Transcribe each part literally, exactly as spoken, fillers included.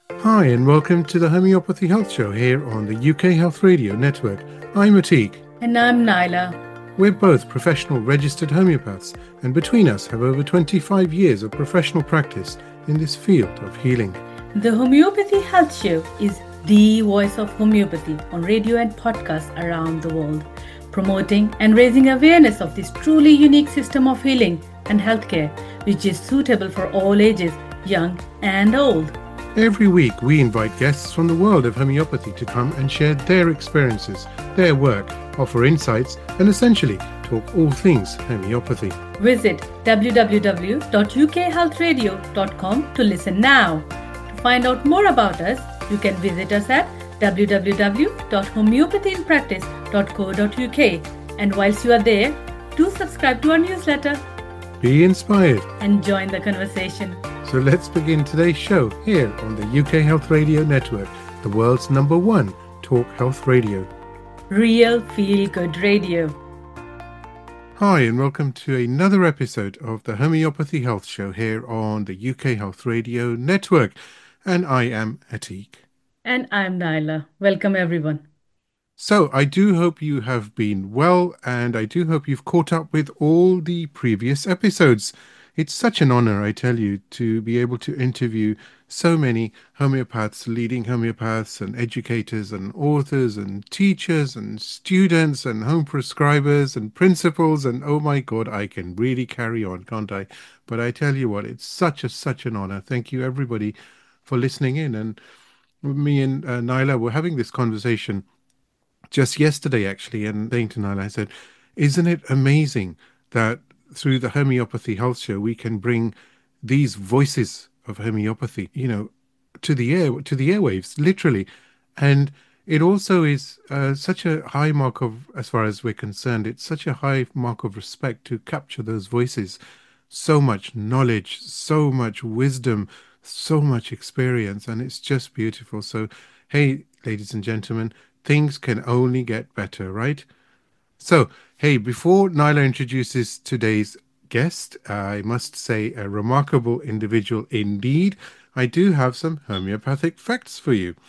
Hi, and welcome to the Homeopathy Health Show here on the U K Health Radio Network. I'm Atik. And I'm Naila. We're both professional registered homeopaths, and between us have over twenty-five years of professional practice in this field of healing. The Homeopathy Health Show is the voice of homeopathy on radio and podcasts around the world, promoting and raising awareness of this truly unique system of healing and healthcare, which is suitable for all ages, young and old. Every week, we invite guests from the world of homeopathy to come and share their experiences, their work, offer insights, and essentially talk all things homeopathy. Visit w w w dot u k health radio dot com to listen now. To find out more about us, you can visit us at w w w dot homeopathy in practice dot co dot u k. And whilst you are there, do subscribe to our newsletter Be inspired. and join the conversation. So let's begin today's show here on the U K Health Radio Network, the world's number one talk health radio. Real Feel Good Radio. Hi, and welcome to another episode of the Homeopathy Health Show here on the U K Health Radio Network. And I am Atik. And I'm Naila. Welcome, everyone. So I do hope you have been well, and I do hope you've caught up with all the previous episodes. It's such an honor, I tell you, to be able to interview so many homeopaths, leading homeopaths and educators and authors and teachers and students and home prescribers and principals. And oh my God, I can really carry on, can't I? But I tell you what, it's such a, such an honor. Thank you, everybody, for listening in. And me and uh, Naila were having this conversation just yesterday, actually, and saying to Naila, I said, isn't it amazing that through the Homeopathy Health Show, we can bring these voices of homeopathy, you know, to the air, to the airwaves, literally. And it also is uh, such a high mark of, as far as we're concerned, it's such a high mark of respect to capture those voices. So much knowledge, so much wisdom, so much experience, and it's just beautiful. So, hey, ladies and gentlemen, things can only get better, right? So, hey, before Naila introduces today's guest, I must say a remarkable individual indeed. I do have some homeopathic facts for you.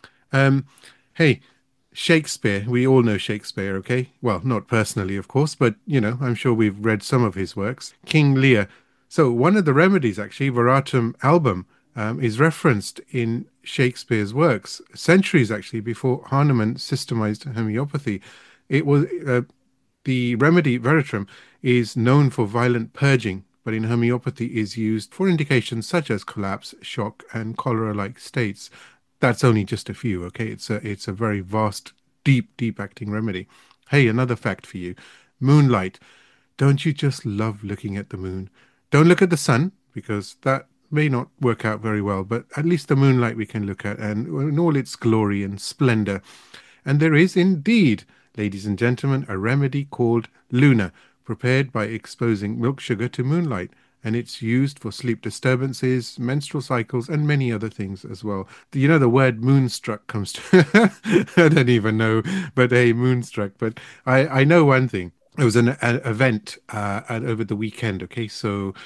Um, hey, Shakespeare, we all know Shakespeare, okay? Well, not personally, of course, but, you know, I'm sure we've read some of his works. King Lear. So one of the remedies, actually, Veratum album, um, is referenced in Shakespeare's works, centuries, actually, before Hahnemann systemized homeopathy. It was uh, the remedy Veratrum is known for violent purging, but in homeopathy is used for indications such as collapse, shock, and cholera-like states. That's only just a few, okay? It's a it's a very vast, deep, deep acting remedy. Hey, another fact for you. Moonlight. Don't you just love looking at the moon? Don't look at the sun, because that may not work out very well, but at least the moonlight we can look at, and in all its glory and splendor. And there is indeed, ladies and gentlemen, a remedy called Luna, prepared by exposing milk sugar to moonlight. And it's used for sleep disturbances, menstrual cycles, and many other things as well. You know, the word moonstruck comes to, I don't even know, but hey, moonstruck. But I, I know one thing. It was an, an event uh, at, over the weekend, okay? So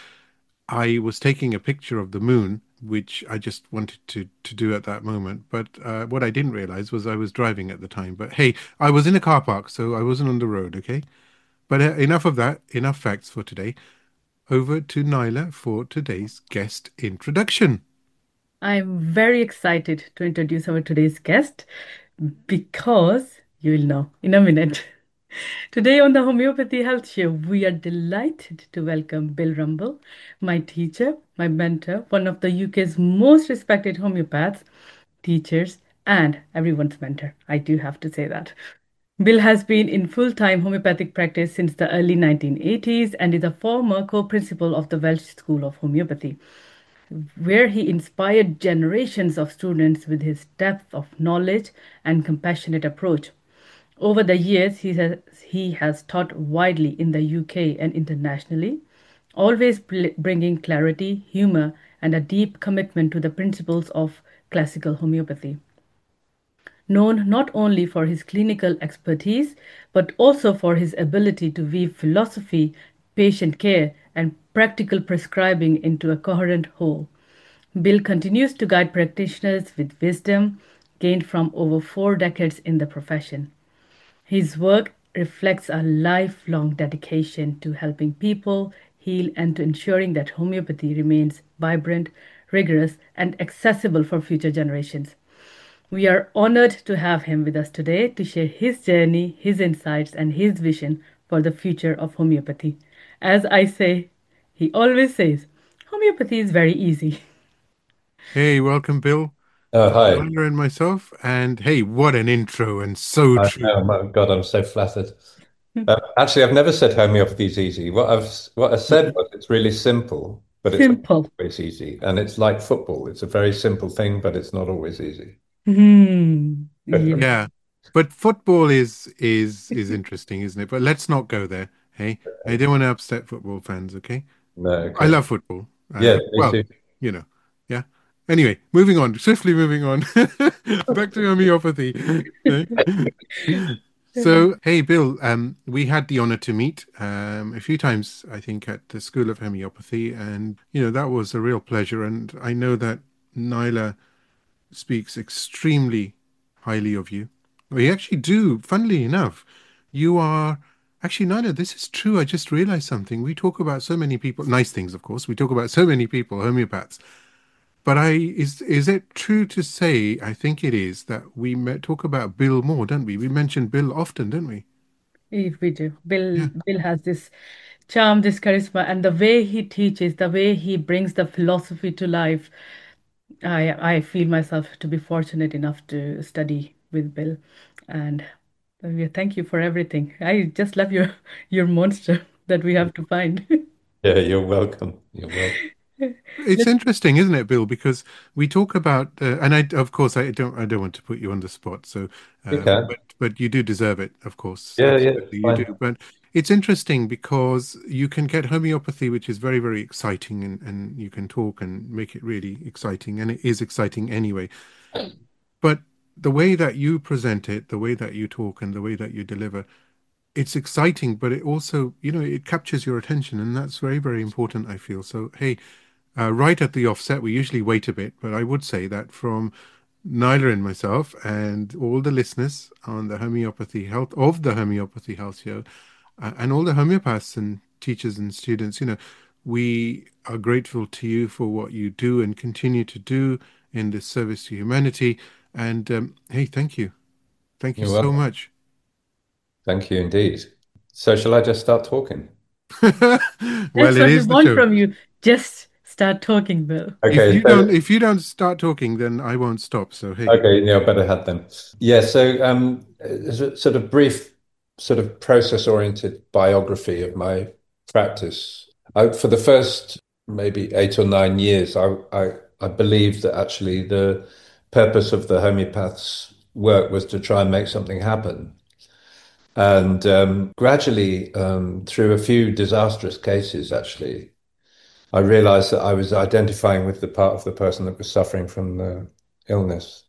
I was taking a picture of the moon, which I just wanted to to do at that moment. But uh, what I didn't realize was I was driving at the time. But hey, I was in a car park, so I wasn't on the road, okay? But uh, enough of that, enough facts for today. Over to Naila for today's guest introduction. I'm very excited to introduce our today's guest because you will know in a minute. Today on the Homeopathy Health Show, we are delighted to welcome Bill Rumble, my teacher, my mentor, one of the U K's most respected homeopaths, teachers, and everyone's mentor. I do have to say that. Bill has been in full time homeopathic practice since the early nineteen eighties and is a former co principal of the Welsh School of Homeopathy, where he inspired generations of students with his depth of knowledge and compassionate approach. Over the years, he has, he has taught widely in the U K and internationally, always bl- bringing clarity, humor, and a deep commitment to the principles of classical homeopathy. Known not only for his clinical expertise, but also for his ability to weave philosophy, patient care, and practical prescribing into a coherent whole. Bill continues to guide practitioners with wisdom gained from over four decades in the profession. His work reflects a lifelong dedication to helping people heal and to ensuring that homeopathy remains vibrant, rigorous, and accessible for future generations. We are honored to have him with us today to share his journey, his insights, and his vision for the future of homeopathy. As I say, he always says, homeopathy is very easy. Hey, welcome, Bill, Oh, to hi. Nyla and myself. And hey, what an intro, and so I true. know, my God, I'm so flattered. Uh, actually, I've never said homeopathy is easy. What I've what I said was it's really simple, but it's not Simple. always easy. And it's like football. It's a very simple thing, but it's not always easy. Hmm. Yeah. Yeah, but football is is is interesting, isn't it? But let's not go there. Hey, I don't want to upset football fans. Okay, No, I okay. love football. Yeah, Uh, me well, too. you know, yeah. Anyway, moving on, swiftly moving on. Back to homeopathy. Okay. So, hey, Bill, um, we had the honor to meet um, a few times, I think, at the School of Homeopathy, and you know that was a real pleasure. And I know that Nyla speaks extremely highly of you. We actually do, funnily enough. You are actually, Nyla, this is true. I just realized something. We talk about so many people, nice things, of course. We talk about so many people, homeopaths. But I is is it true to say, I think it is, that we met, talk about Bill more, don't we? We mention Bill often, don't we? If we do. Bill Yeah. Bill has this charm, this charisma, and the way he teaches, the way he brings the philosophy to life. I I feel myself to be fortunate enough to study with Bill, and uh, yeah, thank you for everything. I just love your your monster that we have to find. Yeah, you're welcome. You're welcome. It's Let's interesting, isn't it, Bill? Because we talk about, uh, and I, of course, I don't, I don't want to put you on the spot. So, You um, can. but, but you do deserve it, of course. Yeah, yeah, Absolutely, you fine. do. But it's interesting because you can get homeopathy, which is very, very exciting, and and you can talk and make it really exciting, and it is exciting anyway. But the way that you present it, the way that you talk, and the way that you deliver, it's exciting, but it also, you know, it captures your attention, and that's very, very important, I feel. So, hey, uh, right at the offset, we usually wait a bit, but I would say that from Nyla and myself and all the listeners on the homeopathy health of the homeopathy health show, uh, and all the homeopaths and teachers and students, you know, we are grateful to you for what you do and continue to do in this service to humanity. And um, hey, thank you. Thank you You're so welcome. much. Thank you indeed. So shall I just start talking? Well, That's it what we is the want show. from you. Just start talking, Bill. If Okay, you don't, so if you don't start talking, then I won't stop. So hey. okay, yeah, I better have them. Yeah, so um, as a sort of brief, sort of process-oriented biography of my practice. I, for the first maybe eight or nine years, I, I I believed that actually the purpose of the homeopath's work was to try and make something happen. And um, gradually, um, through a few disastrous cases, actually, I realized that I was identifying with the part of the person that was suffering from the illness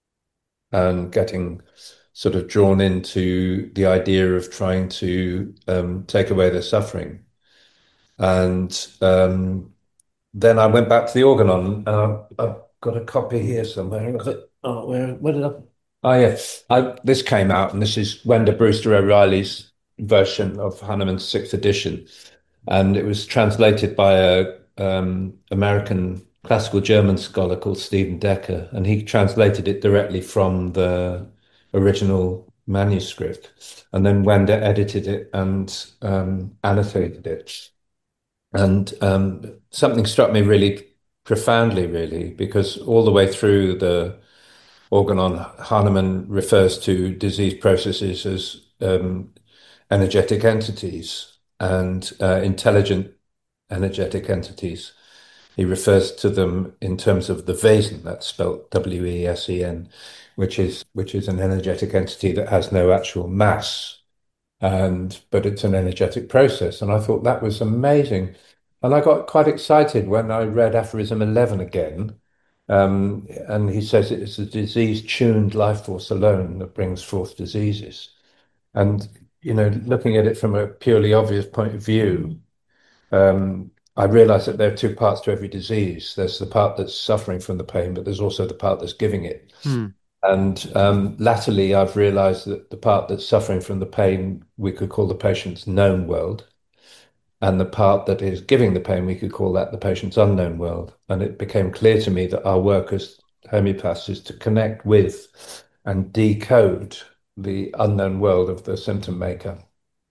and getting sort of drawn into the idea of trying to um, take away their suffering. And um, then I went back to the organon, and I've, I've got a copy here somewhere. Oh, where, where did I? Oh, yeah. I, this came out, and this is Wenda Brewster O'Reilly's version of Hahnemann's sixth edition. And it was translated by a um, American classical German scholar called Stephen Decker, and he translated it directly from the original manuscript. And then Wenda edited it and um, annotated it. And um, something struck me really profoundly, really, because all the way through the Organon, Hahnemann refers to disease processes as um, energetic entities and uh, intelligent energetic entities. He refers to them in terms of the Wesen, that's spelled W E S E N, which is which is an energetic entity that has no actual mass, and but it's an energetic process. And I thought that was amazing. And I got quite excited when I read aphorism eleven again. Um, and he says it's a disease-tuned life force alone that brings forth diseases. And, you know, looking at it from a purely obvious point of view, um, I realized that there are two parts to every disease. There's the part that's suffering from the pain, but there's also the part that's giving it. Hmm. And um, latterly, I've realized that the part that's suffering from the pain, we could call the patient's known world. And the part that is giving the pain, we could call that the patient's unknown world. And it became clear to me that our work as homeopaths is to connect with and decode the unknown world of the symptom maker.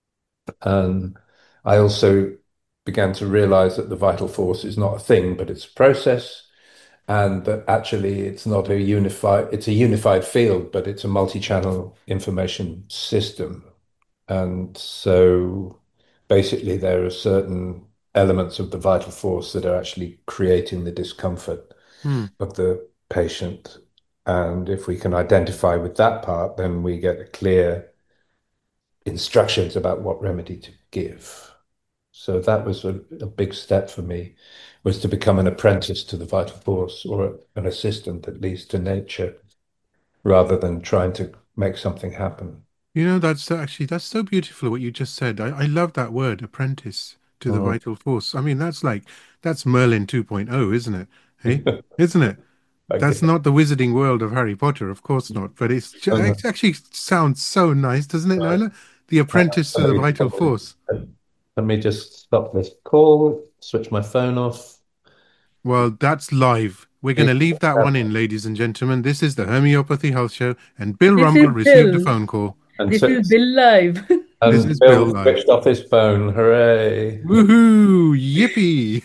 And I also began to realize that the vital force is not a thing, but it's a process, and that actually it's not a unified, it's a unified field, but it's a multi-channel information system. And so basically there are certain elements of the vital force that are actually creating the discomfort Hmm. of the patient. And if we can identify with that part, then we get clear instructions about what remedy to give. So that was a, a big step for me, was to become an apprentice to the vital force, or an assistant at least to nature, rather than trying to make something happen. You know, that's actually that's so beautiful what you just said. I, I love that word, apprentice to the Mm. vital force. I mean, that's like that's Merlin 2.0, isn't it? Hey, isn't it? That's Okay. not the wizarding world of Harry Potter, of course not. But it's ju- Oh, no. it actually sounds so nice, doesn't it, Right. Nola? The Uh, apprentice to Let the me, vital force. let me just stop this call, switch my phone off. Well, that's live. We're going to leave that one in, ladies and gentlemen. This is the Homeopathy Health Show, and Bill This Rumble is received a Bill. phone call. And, This so, is Bill Live. This and is Bill Bill live. switched off his phone. Hooray. Woohoo! Yippee!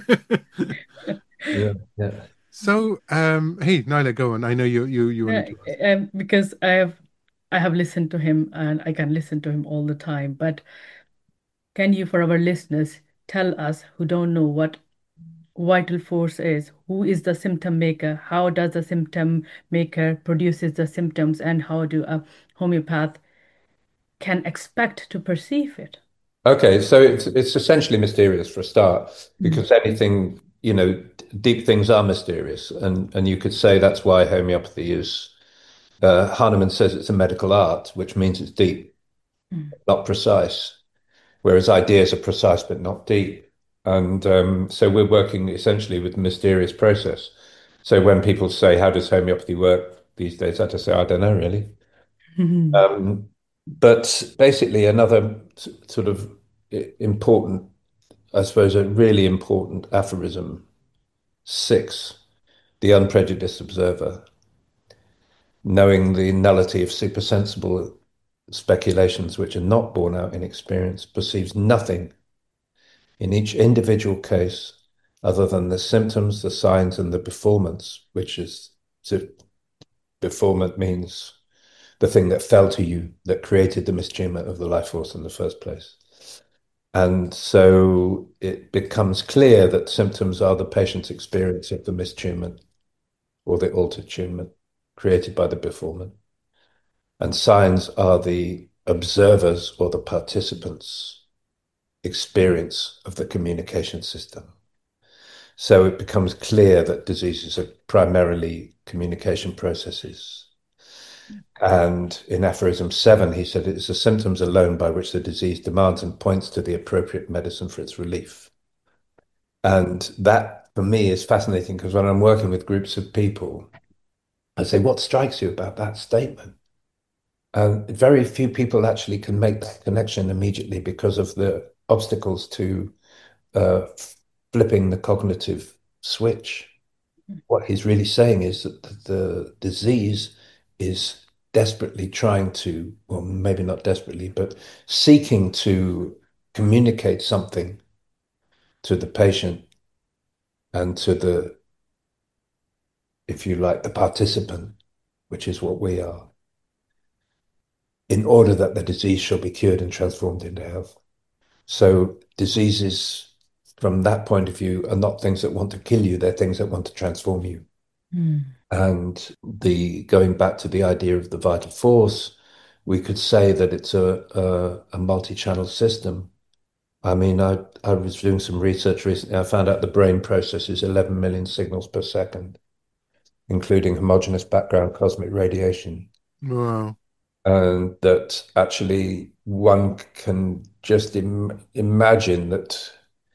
Yeah, yeah. So, um, hey, Nyla, go on. I know you you you Uh, wanted to ask. um, because I have I have listened to him and I can listen to him all the time. But can you, for our listeners, tell us who don't know what vital force is? Who is the symptom maker? How does the symptom maker produces the symptoms, and how do a homeopath can expect to perceive it? Okay, so it's it's essentially mysterious for a start, Mm. because anything, you know, d- deep things are mysterious, and and you could say that's why homeopathy is. Uh, Hahnemann says it's a medical art, which means it's deep, Mm. not precise, whereas ideas are precise but not deep. And um, so we're working essentially with the mysterious process. So when people say, "How does homeopathy work these days?" I just say, "I don't know really." Mhm. Um, but basically, another s- sort of i- important, I suppose, a really important aphorism, six, the unprejudiced observer, knowing the nullity of supersensible speculations which are not borne out in experience, perceives nothing in each individual case other than the symptoms, the signs, and the performance, which is, so performance means the thing that fell to you that created the mistumor of the life force in the first place. And so it becomes clear that symptoms are the patient's experience of the mistumor or the altered tumor created by the beforement. And signs are the observers or the participants' experience of the communication system. So it becomes clear that diseases are primarily communication processes. And in aphorism seven, he said it is the symptoms alone by which the disease demands and points to the appropriate medicine for its relief. And that for me is fascinating, because when I'm working with groups of people, I say, what strikes you about that statement? And very few people actually can make that connection immediately because of the obstacles to uh, flipping the cognitive switch. What he's really saying is that the disease is desperately trying to, well, maybe not desperately, but seeking to communicate something to the patient and to the, if you like, the participant, which is what we are, in order that the disease shall be cured and transformed into health. So diseases, from that point of view, are not things that want to kill you, they're things that want to transform you. Mm. And the going back to the idea of the vital force, we could say that it's a a, a multi-channel system. I mean, I I was doing some research recently. I found out the brain processes eleven million signals per second, including homogeneous background cosmic radiation, Wow. and that actually one can just Im imagine that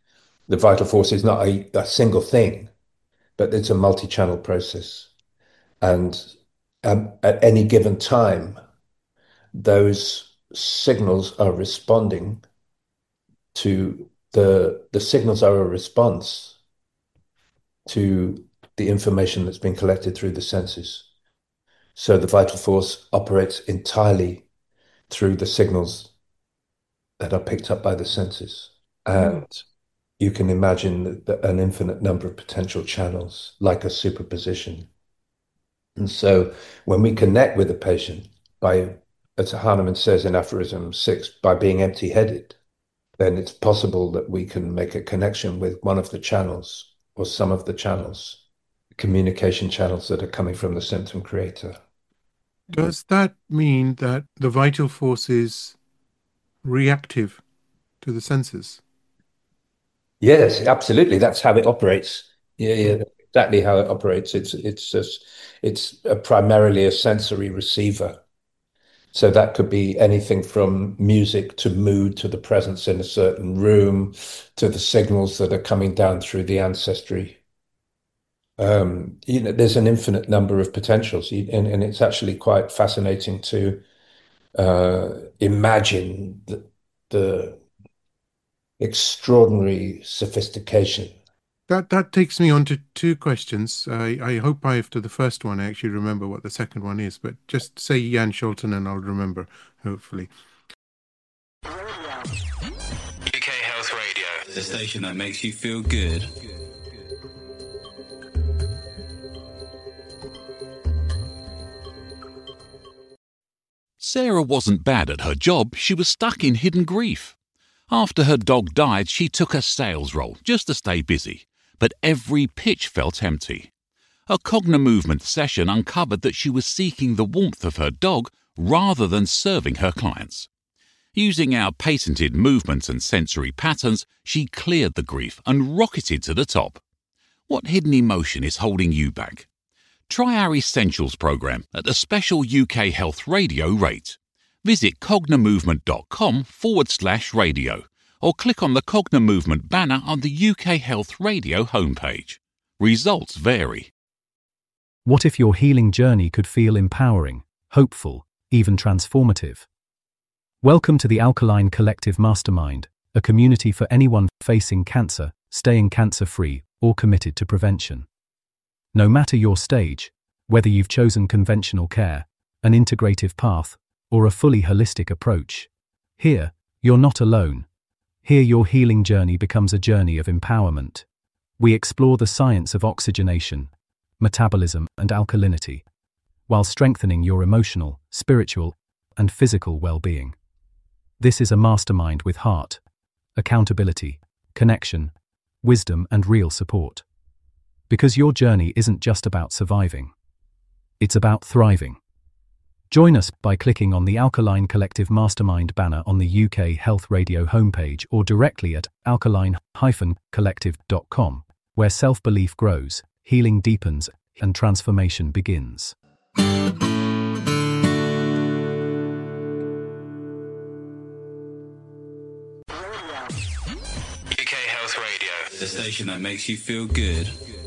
the vital force is not a, a single thing, but it's a multi-channel process. And um, at any given time, those signals are responding to the the signals are a response to the information that's been collected through the senses. So the vital force operates entirely through the signals that are picked up by the senses. And mm. you can imagine that, that an infinite number of potential channels, like a superposition. And so when we connect with a patient by, as Hahnemann says in aphorism six, by being empty-headed, then it's possible that we can make a connection with one of the channels or some of the channels, communication channels that are coming from the symptom creator. Does that mean that the vital force is reactive to the senses? Yes, absolutely. That's how it operates. Yeah, yeah, exactly how it operates. It's it's just, it's a primarily a sensory receiver. So that could be anything from music to mood to the presence in a certain room to the signals that are coming down through the ancestry. Um, you know, there's an infinite number of potentials, and, and it's actually quite fascinating to uh, imagine the, the extraordinary sophistication. That that takes me on to two questions. I, I hope I, after the first one, I actually remember what the second one is, but just say Jan Scholten and I'll remember, hopefully. U K Health Radio, the station that makes you feel good. Sarah wasn't bad at her job, she was stuck in hidden grief. After her dog died, she took a sales role just to stay busy, but every pitch felt empty. A Cognimovement session uncovered that she was seeking the warmth of her dog rather than serving her clients. Using our patented movements and sensory patterns, she cleared the grief and rocketed to the top. What hidden emotion is holding you back? Try our Essentials program at a special U K Health Radio rate. Visit cognimovement.com forward slash radio or click on the Cognimovement banner on the U K Health Radio homepage. Results vary. What if your healing journey could feel empowering, hopeful, even transformative? Welcome to the Alkaline Collective Mastermind, a community for anyone facing cancer, staying cancer-free, or committed to prevention. No matter your stage, whether you've chosen conventional care, an integrative path, or a fully holistic approach, here, you're not alone. Here your healing journey becomes a journey of empowerment. We explore the science of oxygenation, metabolism, and alkalinity, while strengthening your emotional, spiritual, and physical well-being. This is a mastermind with heart, accountability, connection, wisdom, and real support. Because your journey isn't just about surviving. It's about thriving. Join us by clicking on the Alkaline Collective Mastermind banner on the U K Health Radio homepage or directly at alkaline dash collective dot com, where self-belief grows, healing deepens, and transformation begins. U K Health Radio, the station that makes you feel good.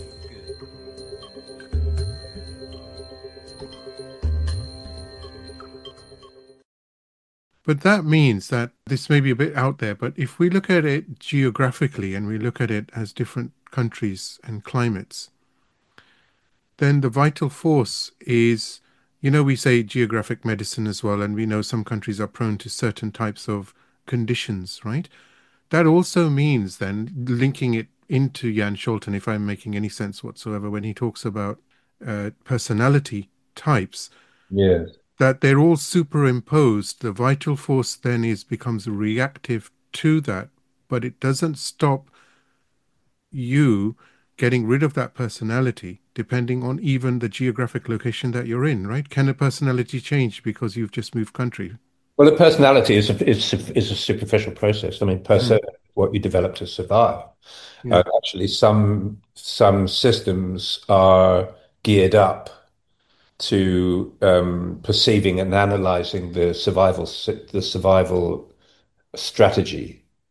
But that means that this may be a bit out there, but if we look at it geographically and we look at it as different countries and climates, then the vital force is, you know, we say geographic medicine as well, and we know some countries are prone to certain types of conditions, right? That also means then, linking it into Jan Scholten, if I'm making any sense whatsoever, when he talks about uh, personality types, yes, that they're all superimposed. The vital force then is becomes reactive to that, but it doesn't stop you getting rid of that personality depending on even the geographic location that you're in, right? Can a personality change because you've just moved country? Well, the personality is a, is, is a superficial process. I mean, persona, mm. what you develop to survive. Yeah. Uh, actually, some some systems are geared up to um, perceiving and analyzing the survival the survival strategy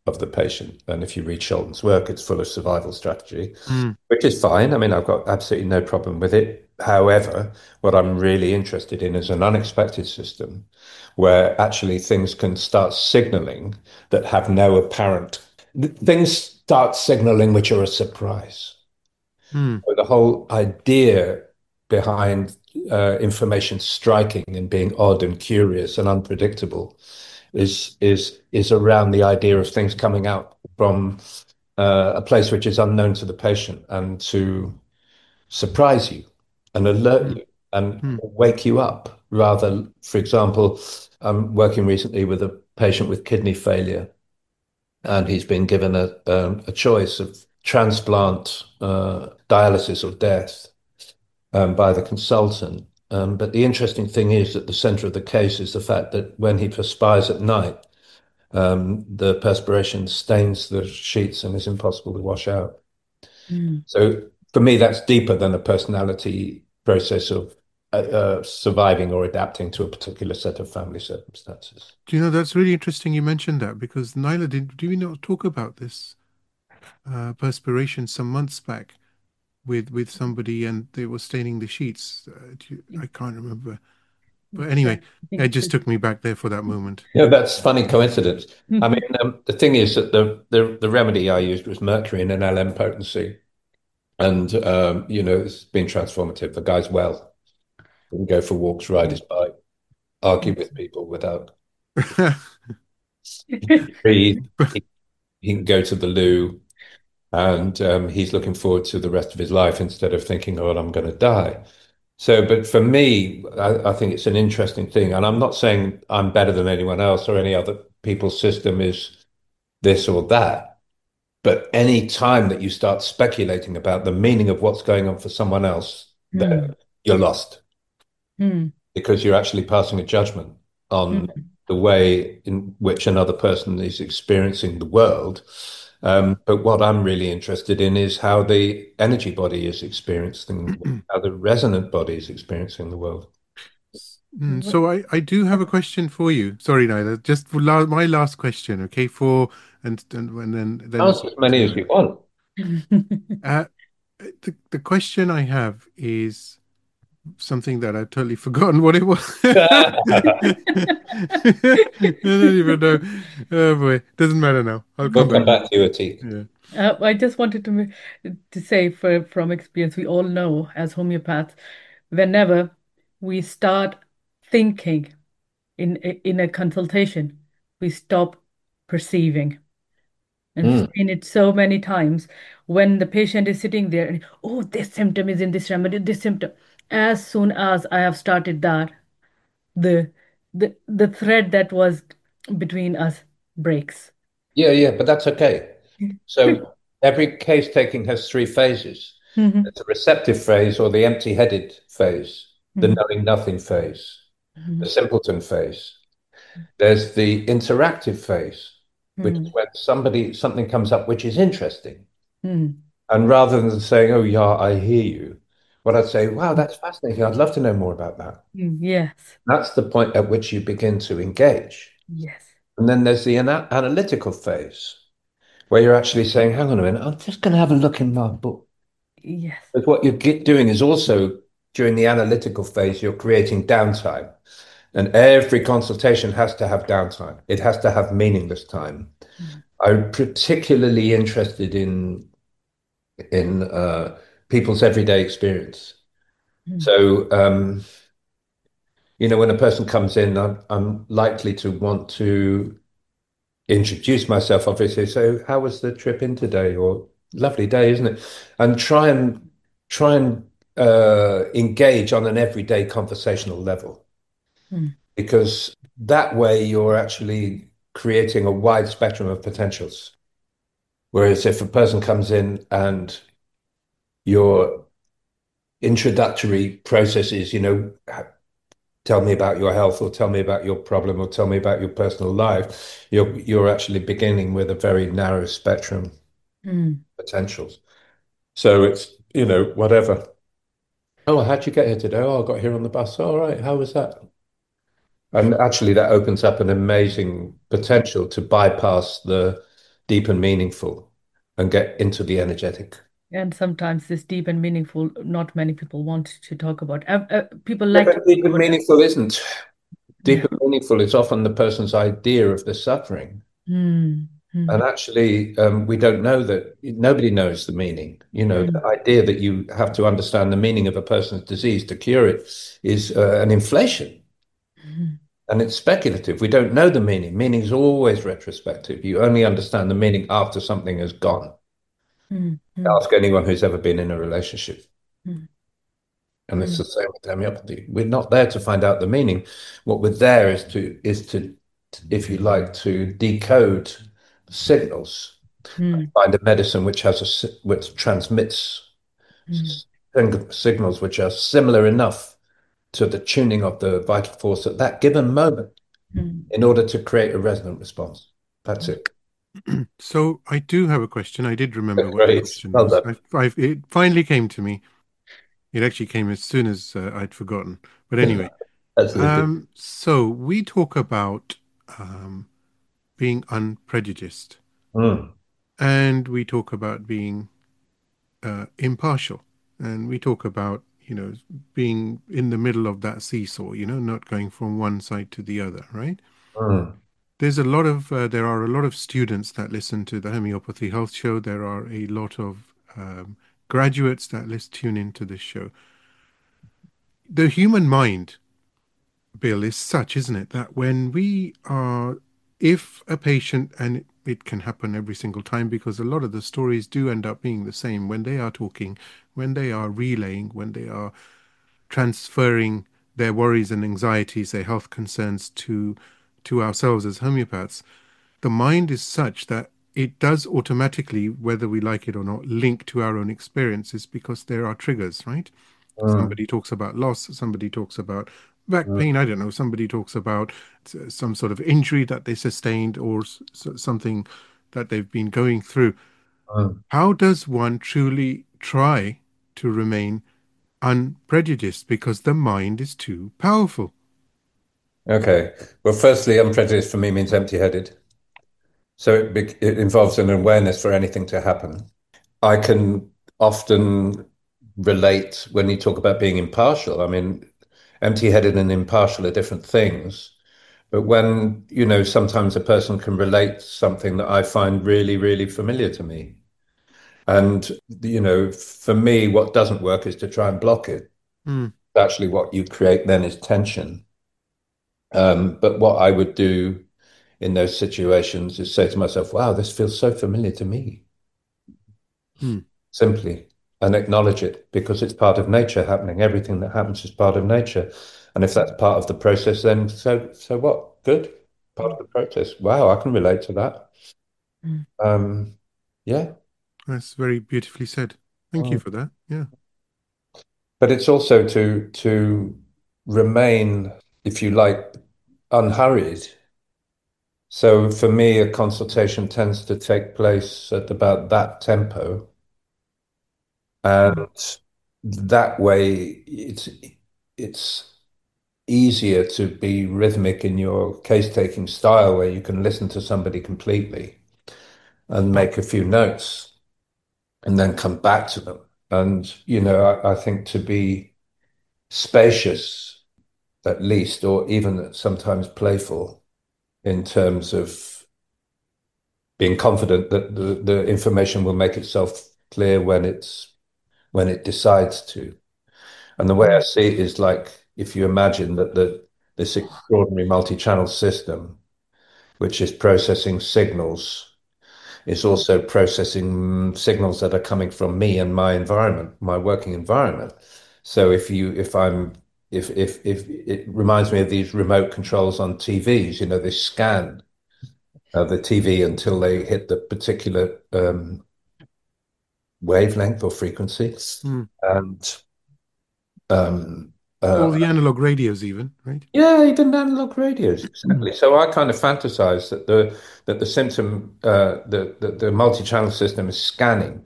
of the patient. And if you read Sholton's work, it's full of survival strategy, Mm. which is fine. I mean, I've got absolutely no problem with it. However, what I'm really interested in is an unexpected system where actually things can start signaling that have no apparent, things start signaling which are a surprise. Mm. So the whole idea behind uh, information striking and being odd and curious and unpredictable is is is around the idea of things coming out from uh, a place which is unknown to the patient and to surprise you and alert Mm. you and Mm. wake you up. Rather, for example, I'm working recently with a patient with kidney failure, and he's been given a um, a choice of transplant, uh, dialysis, or death um, by the consultant. Um, but the interesting thing is that the center of the case is the fact that when he perspires at night, um, the perspiration stains the sheets and is impossible to wash out. Mm. So for me, that's deeper than a personality process of uh, uh, surviving or adapting to a particular set of family circumstances. Do you know, that's really interesting you mentioned that, because Nyla, did do we not talk about this uh, perspiration some months back with with somebody, and they were staining the sheets? Uh, do you, I can't remember, but Yeah, anyway, I think it it's just took me back there for that moment. Yeah, that's funny coincidence. I mean, a- um, the thing is that the, the the remedy I used was mercury and an L M potency, and um, you know, it's been transformative. The guy's well. He can go for walks, ride his bike, argue with people without breathe. He, he can go to the loo, and um, he's looking forward to the rest of his life instead of thinking, "Oh, I'm going to die." So, but for me, I, I think it's an interesting thing, and I'm not saying I'm better than anyone else or any other people's system is this or that. But any time that you start speculating about the meaning of what's going on for someone else, then Mm. you're lost Mm. because you're actually passing a judgment on Mm. the way in which another person is experiencing the world. Um, but what I'm really interested in is how the energy body is experiencing, how the resonant body is experiencing the world. Mm, What- so I, I do have a question for you. Sorry, Nyla, just for la my last question, okay? For and and, and then then Ask as many as you want. uh, the the question I have is something that I've totally forgotten what it was. I don't even know. Oh boy, doesn't matter now. I'll come We'll come back. back to you, Atik. Yeah. Uh, I just wanted to ma- to say for, from experience, we all know as homeopaths, whenever we start thinking in in a consultation, we stop perceiving. And Mm. seen it so many times when the patient is sitting there and, oh, this symptom is in this remedy, this symptom. As soon as I have started that, the the the thread that was between us breaks. Yeah, yeah, but that's okay. So every case taking has three phases. Mhm, It's a receptive phase or the empty-headed phase, the mhm, knowing nothing phase, the mhm, simpleton phase. There's the interactive phase, which is mhm, when somebody something comes up which is interesting. mhm, And rather than saying, "Oh yeah, I hear you," what I'd say, "Wow, that's fascinating. I'd love to know more about that." mhm. Yes, That's the point at which you begin to engage. yes, And then there's the ana analytical phase, where you're actually saying, hang on a minute, I'm just going to have a look in my book. yes. But what you're get, doing is also during the analytical phase, you're creating downtime. And every consultation has to have downtime. It has to have meaningless time. Mhm, I'm particularly interested in in uh, people's everyday experience. mhm, So, um, you know, when a person comes in, I'm, I'm likely to want to introduce myself, obviously. So, how was the trip in today? Or lovely day, isn't it? And try and try and uh, engage on an everyday conversational level, mhm, because that way you're actually creating a wide spectrum of potentials. Whereas if a person comes in and your introductory process is, you know, tell me about your health or tell me about your problem or tell me about your personal life, you're you're actually beginning with a very narrow spectrum mhm. of potentials. So it's, you know, whatever. Oh, how'd you get here today? Oh, I got here on the bus. All right, how was that? And actually that opens up an amazing potential to bypass the deep and meaningful and get into the energetic. And sometimes this deep and meaningful, not many people want to talk about. Uh, uh, people Yeah, like to but deep talk and about. meaningful isn't. Deep Yeah. and meaningful is often the person's idea of the suffering. Mm, mm, And actually, um, we don't know that. Nobody knows the meaning. You know, mm, the idea that you have to understand the meaning of a person's disease to cure it is uh, an inflation. mm, And it's speculative. We don't know the meaning. Meaning is always retrospective. You only understand the meaning after something has gone. mm, mm, Ask anyone who's ever been in a relationship. mm, And it's mm, the same with homeopathy. We're not there to find out the meaning. What we're there is to is to, if you like, to decode signals. mm, Find a medicine which has a si- which transmits mm, sig- signals which are similar enough to the tuning of the vital force at that given moment mm. in order to create a resonant response. That's it. So I do have a question. I did remember what the Great. question Well was. done. I, I, it finally came to me. It actually came as soon as uh, I'd forgotten. But anyway, Absolutely. um, so we talk about um, being unprejudiced, Mm, and we talk about being uh, impartial, and we talk about, you know, being in the middle of that seesaw, you know, not going from one side to the other, right? mm, There's a lot of uh, there are a lot of students that listen to the Homeopathy Health Show. There are a lot of um, graduates that let's tune into this show. The human mind, Bill, is such, isn't it, that when we are, if a patient, and it, it can happen every single time because a lot of the stories do end up being the same when they are talking, when they are relaying, when they are transferring their worries and anxieties, their health concerns to to ourselves as homeopaths, the mind is such that it does automatically, whether we like it or not, link to our own experiences because there are triggers, right? mm, Somebody talks about loss, somebody talks about back mm, pain, I don't know, somebody talks about s- some sort of injury that they sustained or s- s- something that they've been going through. mm. How does one truly try to remain unprejudiced because the mind is too powerful? Okay. Well, firstly, unprejudiced for me means empty-headed. So it, bec- it involves an awareness for anything to happen. I can often relate when you talk about being impartial. I mean, empty-headed and impartial are different things. But when, you know, sometimes a person can relate something that I find really, really familiar to me. And, you know, for me, what doesn't work is to try and block it. Hmm. Actually, what you create then is tension. Um, but what I would do in those situations is say to myself, wow, this feels so familiar to me, Hmm. simply, and acknowledge it because it's part of nature happening. Everything that happens is part of nature. And if that's part of the process, then so so what? Good. Part of the process. Wow, I can relate to that. mm, Um, yeah. That's very beautifully said. Thank you Mm. for that. Yeah. But it's also to to remain, if you like, unhurried. So for me, a consultation tends to take place at about that tempo. mm, And that way it's it's easier to be rhythmic in your case-taking style where you can listen to somebody completely and make a few notes and then come back to them. And, you know, I, I think to be spacious, at least, or even sometimes playful in terms of being confident that the, the information will make itself clear when it's when it decides to. And the way I mm, see it is like if you imagine that the this extraordinary multi-channel system, which is processing signals, is also processing signals that are coming from me and my environment, my working environment. So if you if I'm if if if it reminds me of these remote controls on T Vs, you know, they scan uh, the T V until they hit the particular um, wavelength or frequency, Hmm. and um, All uh, the analog radios, even, right? yeah, even analog radios, exactly. So I kind of fantasize that the that the symptom, uh, the, the the multi-channel system is scanning,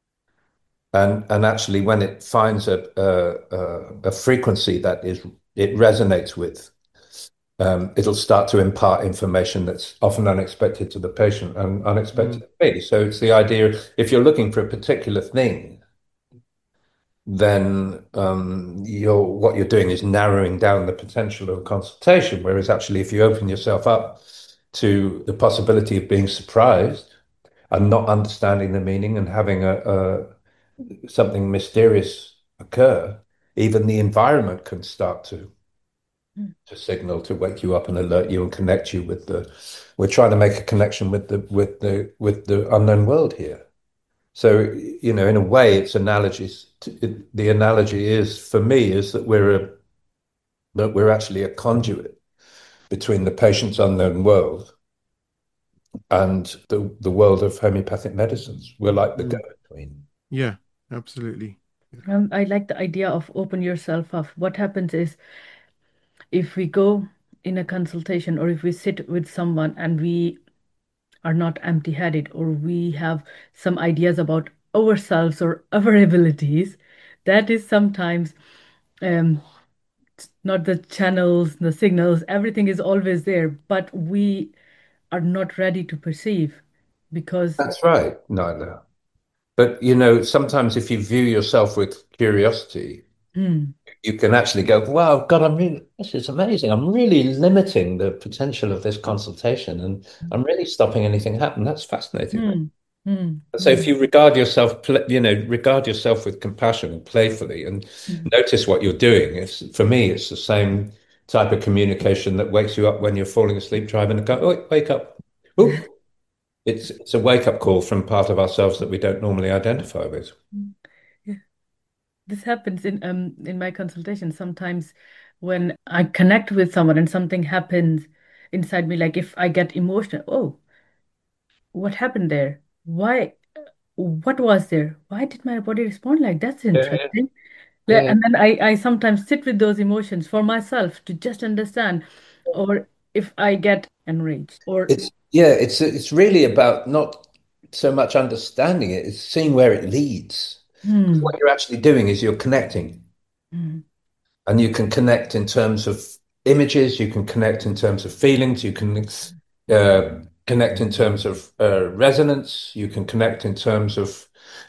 and and actually when it finds a a, a frequency that is it resonates with, um, it'll start to impart information that's often unexpected to the patient and unexpected Mm. to me. So it's the idea, if you're looking for a particular thing, then um, you're what you're doing is narrowing down the potential of a consultation. Whereas actually, if you open yourself up to the possibility of being surprised and not understanding the meaning and having a, a something mysterious occur, even the environment can start to Mm. to signal to wake you up and alert you and connect you with the. We're trying to make a connection with the with the with the unknown world here. So, you know, in a way, it's analogies. To, it, the analogy is for me is that we're a that we're actually a conduit between the patient's unknown world and the the world of homeopathic medicines. We're like the Mm. go-between. Yeah, absolutely. Um, I like the idea of open yourself up. What happens is if we go in a consultation or if we sit with someone and we are not empty-headed or we have some ideas about ourselves or our abilities, that is sometimes um, not the channels, the signals, everything is always there, but we are not ready to perceive because That's right, Nyla. But you know, sometimes if you view yourself with curiosity, hmm, you can actually go, wow, God, I'm really, this is amazing. I'm really limiting the potential of this consultation and I'm really stopping anything happen. That's fascinating. hmm, hmm, So if hmm, you regard yourself, you know, regard yourself with compassion and playfully and hmm, notice what you're doing. It's for me, it's the same type of communication that wakes you up when you're falling asleep, driving a car. Oh, wake up. Oh, it's it's a wake-up call from part of ourselves that we don't normally identify with. yeah. This happens in um in my consultation sometimes when I connect with someone and something happens inside me, like if I get emotional, oh, what happened there? Why? What was there? Why did my body respond like that's Yeah, interesting? Yeah, yeah. and then I, I sometimes sit with those emotions for myself to just understand, or if I get enraged, or It's yeah, it's it's really about not so much understanding it, it's seeing where it leads. hmm, What you're actually doing is you're connecting. hmm, And you can connect in terms of images, you can connect in terms of feelings, you can uh, connect in terms of uh, resonance, you can connect in terms of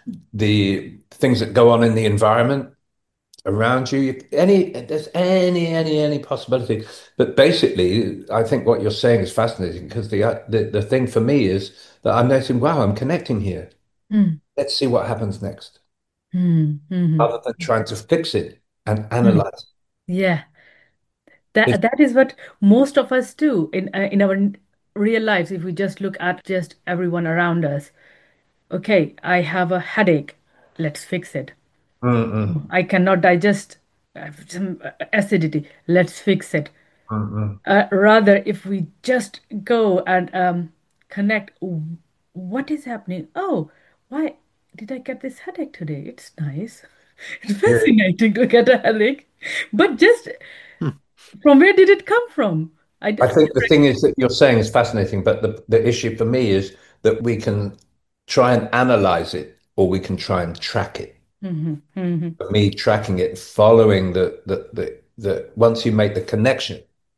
the things that go on in the environment around you. You- Any, there's any, any, any possibility. But basically, I think what you're saying is fascinating because the, uh, the the thing for me is that I'm noticing, wow, I'm connecting here. hmm, Let's see what happens next, hmm, hmm, other than trying to fix it and hmm. analyze Yeah, that it. that is what most of us do in uh, in our n- real lives. If we just look at just everyone around us, okay, I have a headache, let's fix it. Mm-mm, I cannot digest I have some uh, acidity, let's fix it. mm-mm. Uh, rather, if we just go and um, connect, w- what is happening? Oh, why did I get this headache today? It's nice. It's Yeah. fascinating to get a headache. But just Hmm. from where did it come from? I I just think the thing is that you're saying is fascinating, but the, the issue for me is that we can try and analyze it or we can try and track it. hmm hmm For me, tracking it, following the the the, the once you make the connection,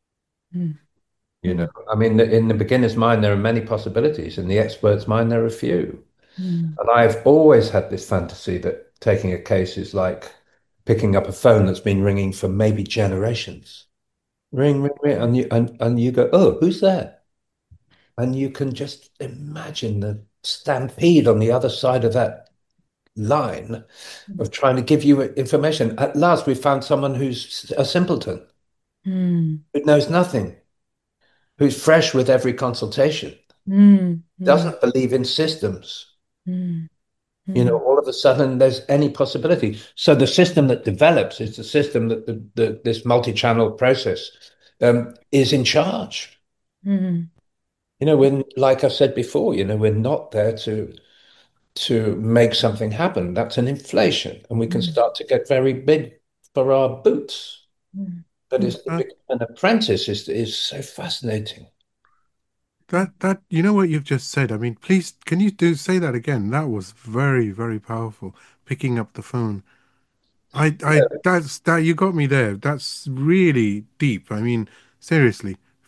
you know, I mean, in the beginner's mind, there are many possibilities. In the expert's mind, there are a few. hmm And I've always had this fantasy that taking a case is like picking up a phone that's been ringing for maybe generations. Ring, ring, ring, and you and, and you go, oh, who's there? And you can just imagine the stampede on the other side of that line of trying to give you information. At last, we found someone who's a simpleton, hmm who knows nothing, who's fresh with every consultation, hmm hmm doesn't believe in systems. hmm You know, hmm all of a sudden, there's any possibility. So the system that develops is the system that the, the this multi-channel process um, is in charge. hmm You know, when, like I said before, you know, we're not there to to make something happen. That's an inflation, and we can hmm start to get very big for our boots. But hmm it's to That become an apprentice is is so fascinating. that that you know what you've just said. I mean, please, can you do say that again? That was very, very powerful. Picking up the phone. I I Yeah. that's that you got me there. That's really deep. I mean, seriously.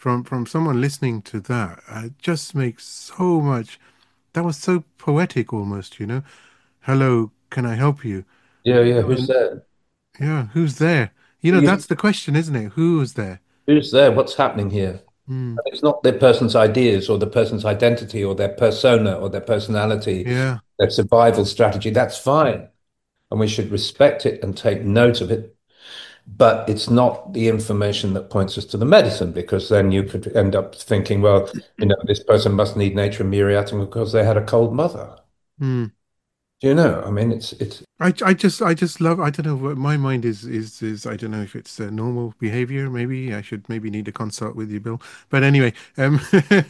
from from someone listening to that, uh, it just makes so much. That was so poetic almost, you know. Hello, can I help you? Yeah, yeah. Who's And there? yeah, who's there? You know, You- that's the question, isn't it? Who is there? Who's there? What's happening here? Mm, It's not the person's ideas or the person's identity or their persona or their personality, yeah. their survival strategy. That's fine. And we should respect it and take note of it. But it's not the information that points us to the medicine, because then you could end up thinking, well, you know, this person must need nature muriatin because they had a cold mother. Mm. Do you know? I mean, it's it's I, I just I just love I don't know what my mind is is is I don't know if it's a normal behavior. Maybe I should maybe need a consult with you, Bill. But anyway, um,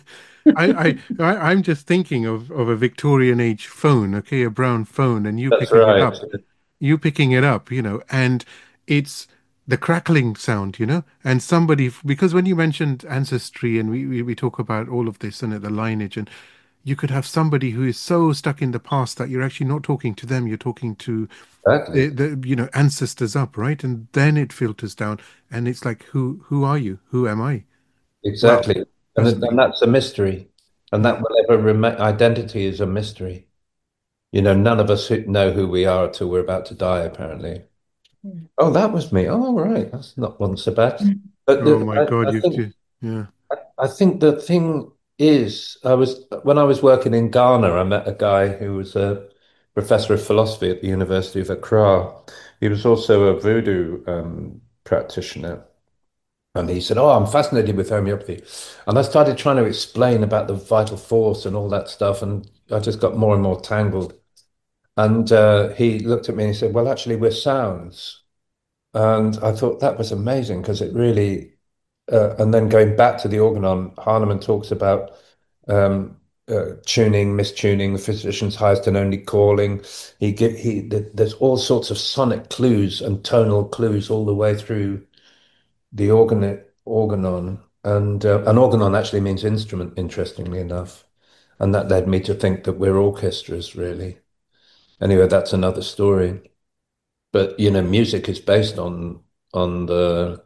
I, I I I'm just thinking of of a Victorian age phone, okay, a brown phone, and you that's picking it right. up, you picking it up, you know, and it's the crackling sound, you know, and somebody because when you mentioned ancestry and we we, we talk about all of this and the lineage and you could have somebody who is so stuck in the past that you're actually not talking to them, you're talking to the, Exactly. the you know ancestors up, right? And then it filters down and it's like who who are you? Who am I? Wow, Exactly. And, it- and fascinating. that's a mystery. And that Mm, whatever rema identity is a mystery. You know, none of us who know who we are until we're about to die, apparently. Mm. Oh, that was me. Oh, right. That's not one so bad. But oh the, my God, I, I you've think ju- yeah. I think the thing is, I was when I was working in Ghana, I met a guy who was a professor of philosophy at the University of Accra. He was also a voodoo um, practitioner. And he said, "Oh, I'm fascinated with homeopathy." And I started trying to explain about the vital force and all that stuff. And I just got more and more tangled. And uh, he looked at me and he said, "Well, actually, we're sounds." And I thought that was amazing because it really, uh, and then going back to the organon, Hahnemann talks about um, uh, tuning, mistuning, the physician's highest and only calling. He give he th there's all sorts of sonic clues and tonal clues all the way through the organ organon, and uh, an organon actually means instrument, interestingly enough, and that led me to think that we're orchestras, really. Anyway, that's another story. But you know, music is based on on the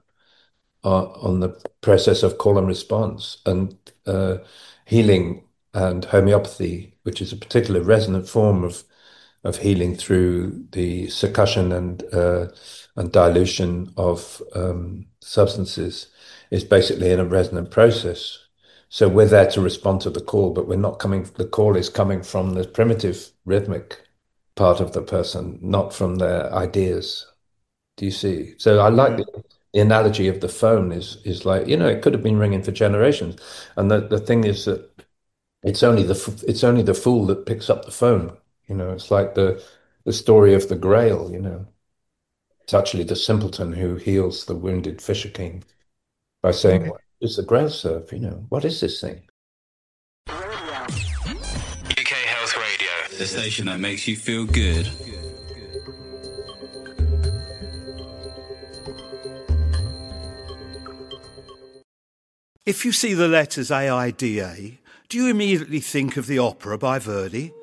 uh, on the process of call and response, and uh, healing and homeopathy, which is a particular resonant form of of healing through the succussion and uh, and dilution of um, substances, is basically in a resonant process. So we're there to respond to the call, but we're not coming. The call is coming from the primitive rhythmic part of the person, not from their ideas. Do you see? So I like Yeah. the, the analogy of the phone is is like, you know, it could have been ringing for generations. And the, the thing is that it's only the f- it's only the fool that picks up the phone. You know, it's like the the story of the Grail, you know. It's actually the simpleton who heals the wounded Fisher King by saying, Okay. "What is the Grail serve? You know, what is this thing?" U K Health Radio, the station that makes you feel good. If you see the letters A I D A, do you immediately think of the opera by Verdi?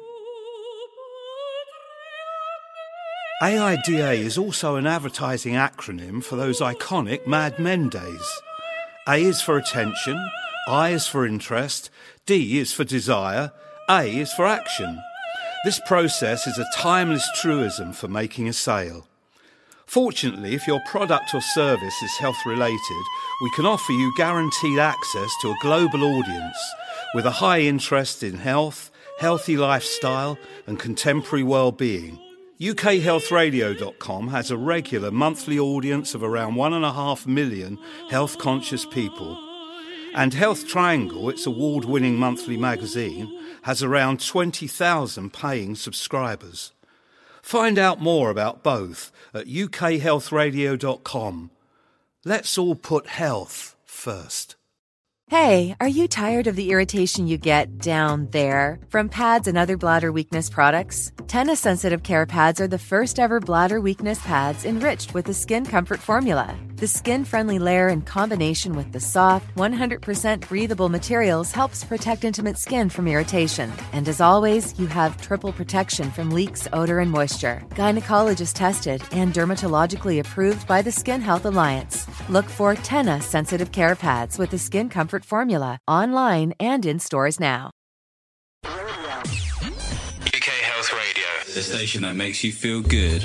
A I D A is also an advertising acronym for those iconic Mad Men days. A is for attention, I is for interest, D is for desire, A is for action. This process is a timeless truism for making a sale. Fortunately, if your product or service is health-related, we can offer you guaranteed access to a global audience with a high interest in health, healthy lifestyle and contemporary well-being. U K health radio dot com has a regular monthly audience of around one and a half million health-conscious people. And Health Triangle, its award-winning monthly magazine, has around twenty thousand paying subscribers. Find out more about both at U K health radio dot com. Let's all put health first. Hey, are you tired of the irritation you get down there from pads and other bladder weakness products? Tena Sensitive Care Pads are the first ever bladder weakness pads enriched with the Skin Comfort formula. The skin-friendly layer in combination with the soft, one hundred percent breathable materials helps protect intimate skin from irritation. And as always, you have triple protection from leaks, odor, and moisture. Gynecologist tested and dermatologically approved by the Skin Health Alliance. Look for Tena Sensitive Care Pads with the Skin Comfort comfort formula, online and in stores now. U K Health Radio, the station that makes you feel good.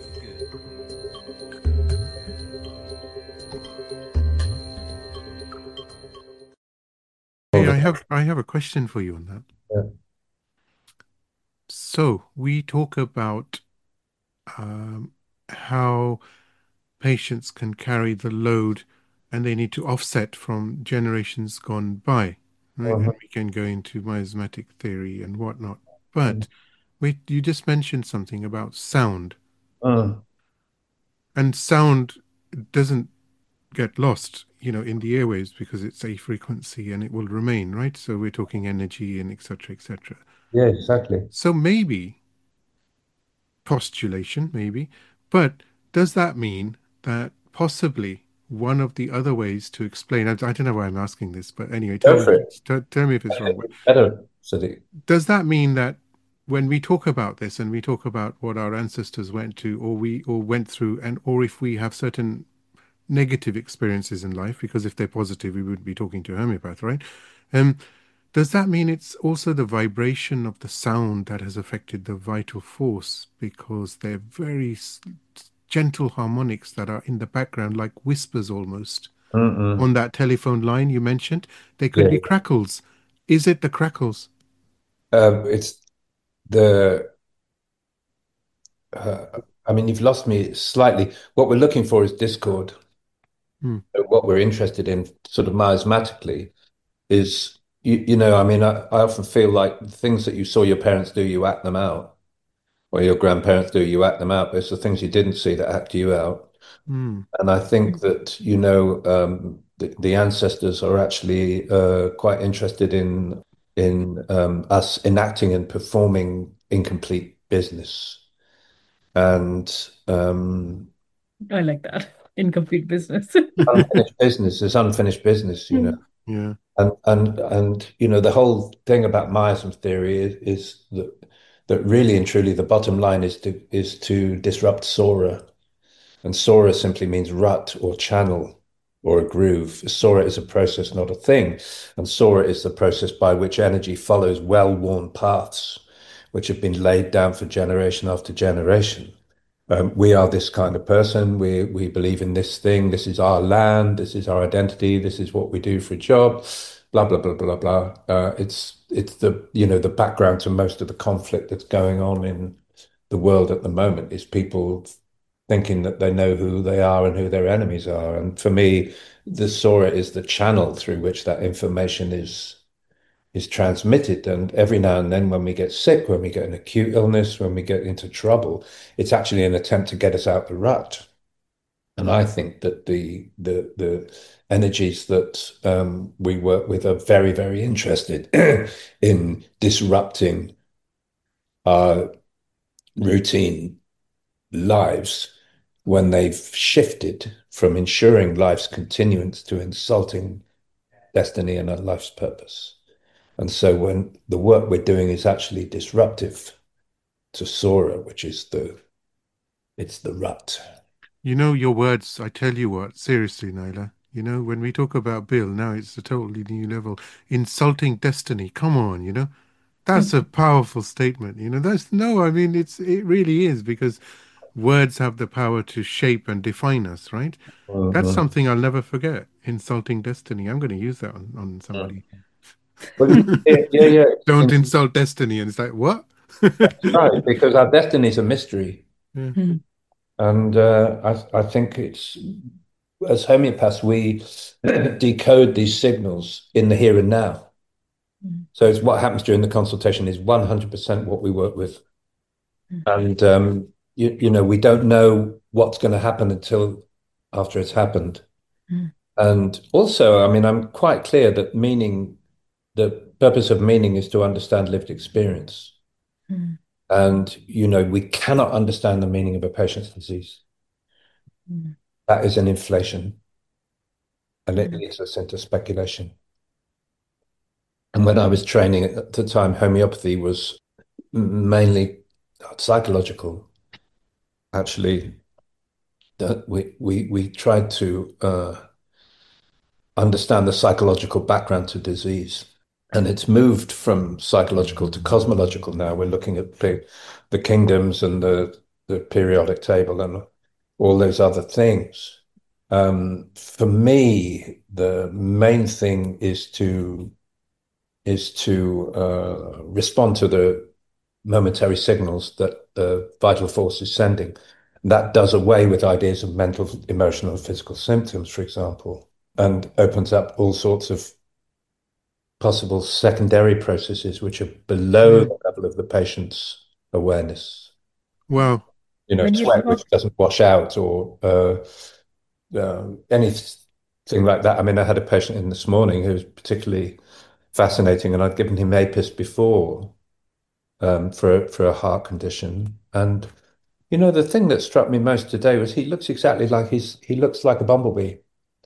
Hey, I have I have a question for you on that. Yeah. So we talk about um, how patients can carry the load and they need to offset from generations gone by, right? Uh-huh. And we can go into miasmatic theory and whatnot. But wait, you just mentioned something about sound, Uh, and sound doesn't get lost, you know, in the airwaves because it's a frequency and it will remain, right? So we're talking energy and et cetera, et cetera. yeah, exactly. So maybe postulation, maybe, but does that mean that possibly one of the other ways to explain, I, I don't know why I'm asking this, but anyway, tell Go for me, it. t- tell me if it's wrong. But Better, Sadiq. does that mean that when we talk about this and we talk about what our ancestors went to or we or went through, and or if we have certain negative experiences in life, because if they're positive, we wouldn't be talking to a homeopath, right? Um, does that mean it's also the vibration of the sound that has affected the vital force, because they're very s- gentle harmonics that are in the background, like whispers almost, Mm-mm. on that telephone line you mentioned? They could Yeah. be crackles. Is it the crackles? Um, it's the, uh, I mean, you've lost me slightly. What we're looking for is discord. Hmm. What we're interested in, sort of miasmatically, is, you, you know, I mean, I, I often feel like the things that you saw your parents do, you act them out, or your grandparents do, you act them out. But it's the things you didn't see that act you out. Hmm. And I think that, you know, um, the, the ancestors are actually uh, quite interested in in um, us enacting and performing incomplete business. And um, I like that. Incomplete business. unfinished business is unfinished business, you know. Yeah. And and and you know, the whole thing about miasm theory is, is that that really and truly the bottom line is to is to disrupt Sora. And Sora simply means rut or channel or a groove. Sora is a process, not a thing. And Sora is the process by which energy follows well-worn paths, which have been laid down for generation after generation. Um, we are this kind of person. We we believe in this thing. This is our land. This is our identity. This is what we do for a job. Blah blah blah blah blah. Uh, it's it's the you know the background to most of the conflict that's going on in the world at the moment is people thinking that they know who they are and who their enemies are. And for me, the Sora is the channel through which that information is is transmitted. And every now and then when we get sick, when we get an acute illness, when we get into trouble, it's actually an attempt to get us out the rut. And I think that the the the energies that um, we work with are very, very interested in disrupting our routine lives when they've shifted from ensuring life's continuance to insulting destiny and our life's purpose. And so when the work we're doing is actually disruptive to Sora, which is the it's the rut. You know, your words, I tell you what, seriously, Naila, you know, when we talk about Bill, now it's a totally new level. Insulting destiny, come on, you know, that's a powerful statement. You know, that's no, I mean, it's it really is, because words have the power to shape and define us, right? That's Uh-huh. something I'll never forget. Insulting destiny. I'm going to use that on, on somebody. Well, yeah, yeah, yeah. Don't insult destiny. And it's like, what? Right, because our destiny is a mystery. Yeah. And uh, I, I think it's, as homeopaths, we decode these signals in the here and now. So it's what happens during the consultation is one hundred percent what we work with. And, um, you, you know, we don't know what's going to happen until after it's happened. Mm. And also, I mean, I'm quite clear that meaning, the purpose of meaning is to understand lived experience. Mm. And, you know, we cannot understand the meaning of a patient's disease. Mm. That is an inflation. And it Mm. leads us into speculation. And when I was training at the time, homeopathy was mainly psychological. Actually, that we we we tried to uh, understand the psychological background to disease. And it's moved from psychological to cosmological now. We're looking at the, the kingdoms and the, the periodic table and all those other things. Um, for me, the main thing is to is to uh, respond to the momentary signals that the vital force is sending. That does away with ideas of mental, emotional, and physical symptoms, for example, and opens up all sorts of possible secondary processes which are below the level of the patient's awareness. Wow. You know, When you sweat talk- which doesn't wash out, or uh, uh, anything like that. I mean, I had a patient in this morning who was particularly fascinating, and I'd given him Apis before um, for for a heart condition. And you know, the thing that struck me most today was he looks exactly like he's he looks like a bumblebee.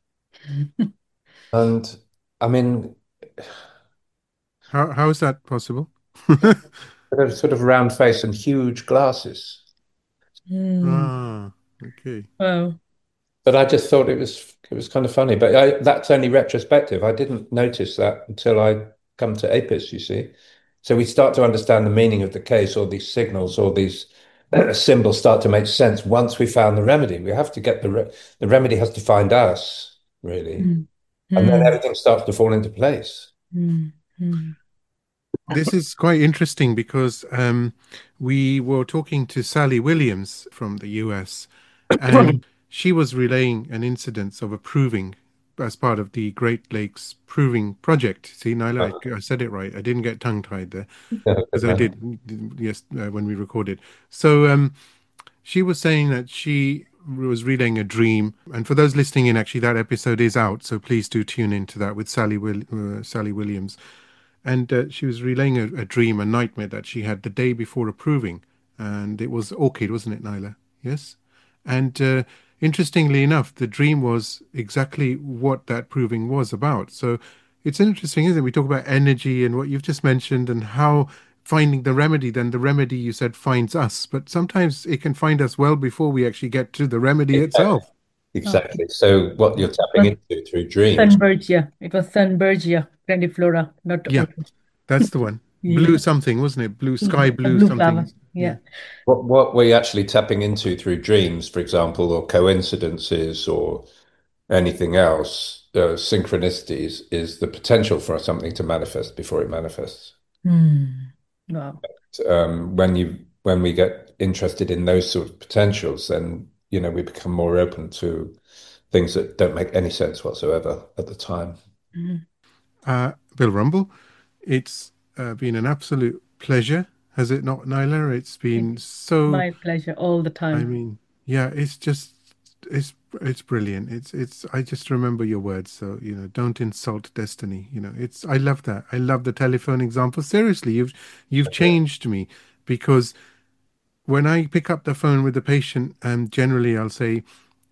And I mean, How how is that possible? a sort of round face and huge glasses. Hmm. Ah, okay. Wow. But I just thought it was it was kind of funny. But I, that's only retrospective. I didn't notice that until I come to Apis, you see. So we start to understand the meaning of the case, or these signals, or these symbols start to make sense once we found the remedy. We have to get the re the remedy has to find us, really. Mm. And then Mm. everything starts to fall into place. Mm. Mm. This is quite interesting because um, we were talking to Sally Williams from the U S, and she was relaying an incident of a proving as part of the Great Lakes Proving Project. See, Nyla, I, I said it right. I didn't get tongue-tied there, because I did, yes, uh, when we recorded. So um, she was saying that she was relaying a dream, and for those listening in, actually, that episode is out, so please do tune into that with Sally, Will uh, Sally Williams. And uh, she was relaying a, a dream, a nightmare that she had the day before approving. And it was orchid, wasn't it, Nyla? Yes? And uh, interestingly enough, the dream was exactly what that proving was about. So it's interesting, isn't it? We talk about energy and what you've just mentioned, and how finding the remedy, then the remedy, you said, finds us. But sometimes it can find us well before we actually get to the remedy itself. Exactly. So what you're tapping into through dreams. Sunbergia. It was Sunbergia grandiflora, not Yeah, orchid. that's the one. Yeah. Blue something, wasn't it? Blue sky A blue, blue something. flower. Yeah. What what we're actually tapping into through dreams, for example, or coincidences, or anything else, uh, synchronicities, is the potential for something to manifest before it manifests. Mm. Wow. Um, when you when we get interested in those sort of potentials, then you know we become more open to things that don't make any sense whatsoever at the time. Mm. Uh, Bill Rumble, it's uh, been an absolute pleasure, has it not, Nyla? It's been so. My pleasure all the time. I mean, yeah, it's just it's it's brilliant. It's it's. I just remember your words. So you know, don't insult destiny. You know, it's. I love that. I love the telephone example. Seriously, you've you've changed me, because when I pick up the phone with the patient, and um, generally I'll say,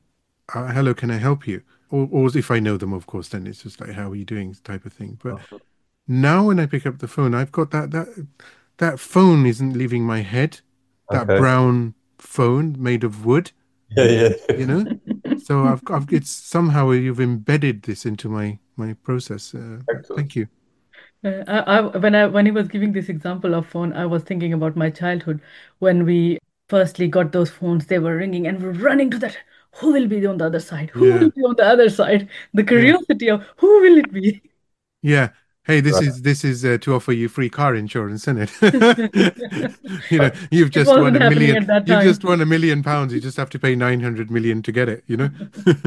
uh, "Hello, can I help you?" Or, or if I know them, of course, then it's just like, "How are you doing?" type of thing. But Uh-huh. now when I pick up the phone, I've got that that that phone isn't leaving my head. That Okay. brown phone made of wood. Yeah, yeah. You know, so I've, I've it's somehow you've embedded this into my my process. Uh, thank you. Uh, I, I, when I when he was giving this example of phone, I was thinking about my childhood when we firstly got those phones. They were ringing, and we're running to that. Who will be on the other side? Who Yeah. will be on the other side? The curiosity of who will it be? Yeah. Hey, this Right. is this is uh, to offer you free car insurance, isn't it? You know, you've just wasn't won a happening million. at that You've time. just won a million pounds. You just have to pay nine hundred million to get it. You know.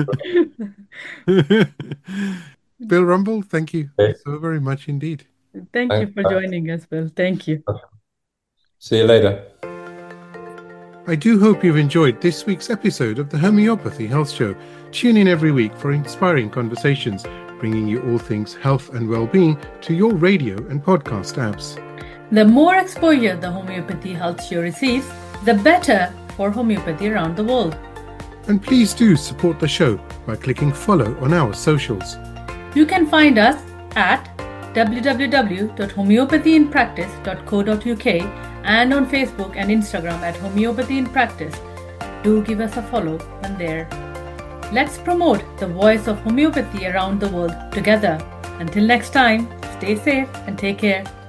Bill Rumble, thank you Okay. so very much indeed. Thank you Thanks, for Pat. joining us, Bill. Thank you. See you later. I do hope you've enjoyed this week's episode of the Homeopathy Health Show. Tune in every week for inspiring conversations, bringing you all things health and well-being to your radio and podcast apps. The more exposure the Homeopathy Health Show receives, the better for homeopathy around the world. And please do support the show by clicking follow on our socials. You can find us at w w w dot homeopathy in practice dot co dot u k and on Facebook and Instagram at Homeopathy in Practice. Do give us a follow when there. Let's promote the voice of homeopathy around the world together. Until next time, stay safe and take care.